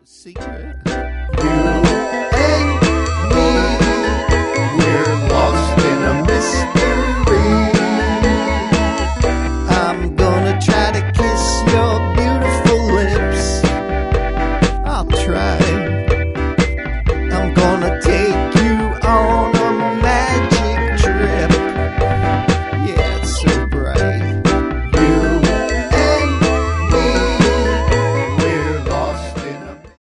secret. You and me, we're lost in a mystery. I'm gonna try to kiss your beautiful lips. I'll try.